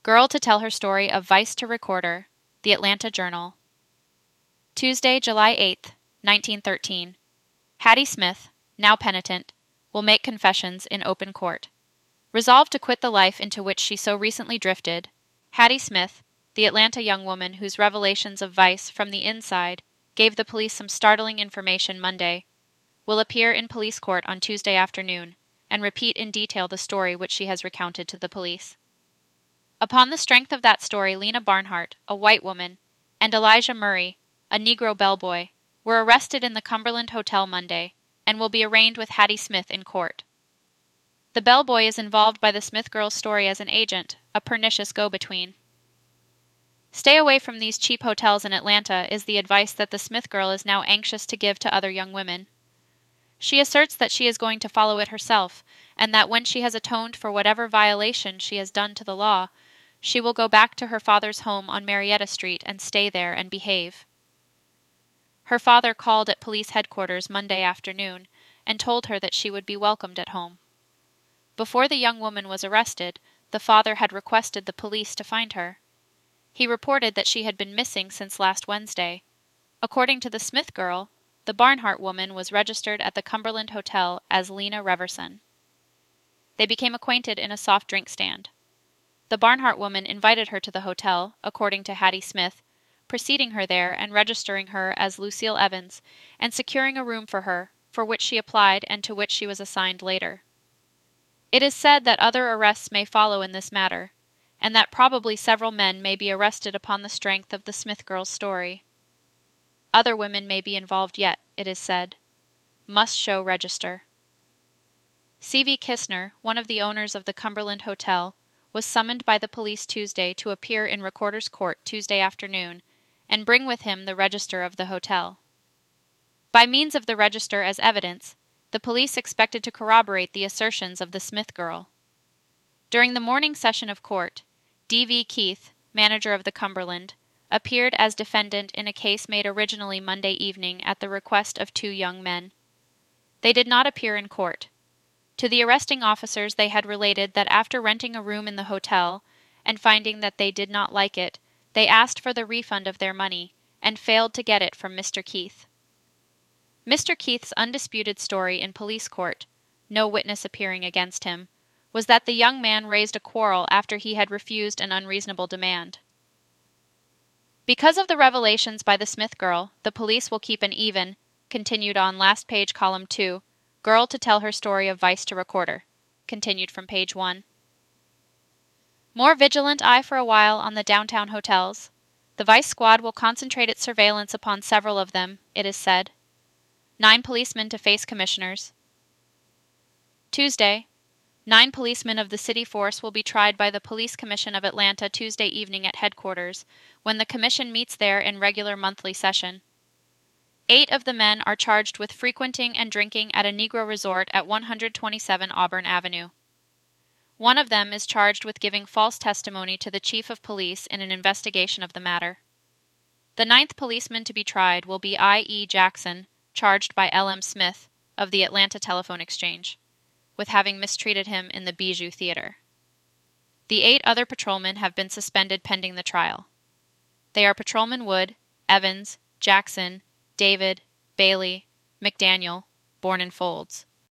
Girl to tell her story of Vice to Recorder, The Atlanta Journal. Tuesday, July 8, 1913. Hattie Smith, now penitent, will make confessions in open court. Resolved to quit the life into which she so recently drifted, Hattie Smith, the Atlanta young woman whose revelations of vice from the inside gave the police some startling information Monday, will appear in police court on Tuesday afternoon and repeat in detail the story which she has recounted to the police. Upon the strength of that story, Lena Barnhart, a white woman, and Elijah Murray, a Negro bellboy, were arrested in the Cumberland Hotel Monday and will be arraigned with Hattie Smith in court. The bellboy is involved by the Smith girl's story as an agent, a pernicious go-between. Stay away from these cheap hotels in Atlanta is the advice that the Smith girl is now anxious to give to other young women. She asserts that she is going to follow it herself, and that when she has atoned for whatever violation she has done to the law, she will go back to her father's home on Marietta Street and stay there and behave. Her father called at police headquarters Monday afternoon and told her that she would be welcomed at home. Before the young woman was arrested, the father had requested the police to find her. He reported that she had been missing since last Wednesday. According to the Smith girl, the Barnhart woman was registered at the Cumberland Hotel as Lena Reverson. They became acquainted in a soft drink stand. The Barnhart woman invited her to the hotel, according to Hattie Smith, preceding her there and registering her as Lucille Evans, and securing a room for her, for which she applied and to which she was assigned later. It is said that other arrests may follow in this matter, and that probably several men may be arrested upon the strength of the Smith girl's story. Other women may be involved yet, it is said. Must show register. C.V. Kistner, one of the owners of the Cumberland Hotel, was summoned by the police Tuesday to appear in Recorder's Court Tuesday afternoon and bring with him the register of the hotel. By means of the register as evidence, the police expected to corroborate the assertions of the Smith girl. During the morning session of court, D.V. Keith, manager of the Cumberland, appeared as defendant in a case made originally Monday evening at the request of two young men. They did not appear in court. To the arresting officers they had related that after renting a room in the hotel, and finding that they did not like it, they asked for the refund of their money, and failed to get it from Mr. Keith. Mr. Keith's undisputed story in police court, no witness appearing against him, was that the young man raised a quarrel after he had refused an unreasonable demand. Because of the revelations by the Smith girl, the police will keep an even, continued on last page column 2, girl to tell her story of Vice to Recorder, continued from page 1. More vigilant eye for a while on the downtown hotels. The Vice squad will concentrate its surveillance upon several of them, it is said. 9 policemen to face commissioners. Tuesday, 9 policemen of the city force will be tried by the Police Commission of Atlanta Tuesday evening at headquarters, when the commission meets there in regular monthly session. 8 of the men are charged with frequenting and drinking at a Negro resort at 127 Auburn Avenue. One of them is charged with giving false testimony to the chief of police in an investigation of the matter. The 9th policeman to be tried will be I.E. Jackson, charged by L.M. Smith, of the Atlanta Telephone Exchange, with having mistreated him in the Bijou Theater. The 8 other patrolmen have been suspended pending the trial. They are Patrolman Wood, Evans, Jackson, David, Bailey, McDaniel, Born and Folds.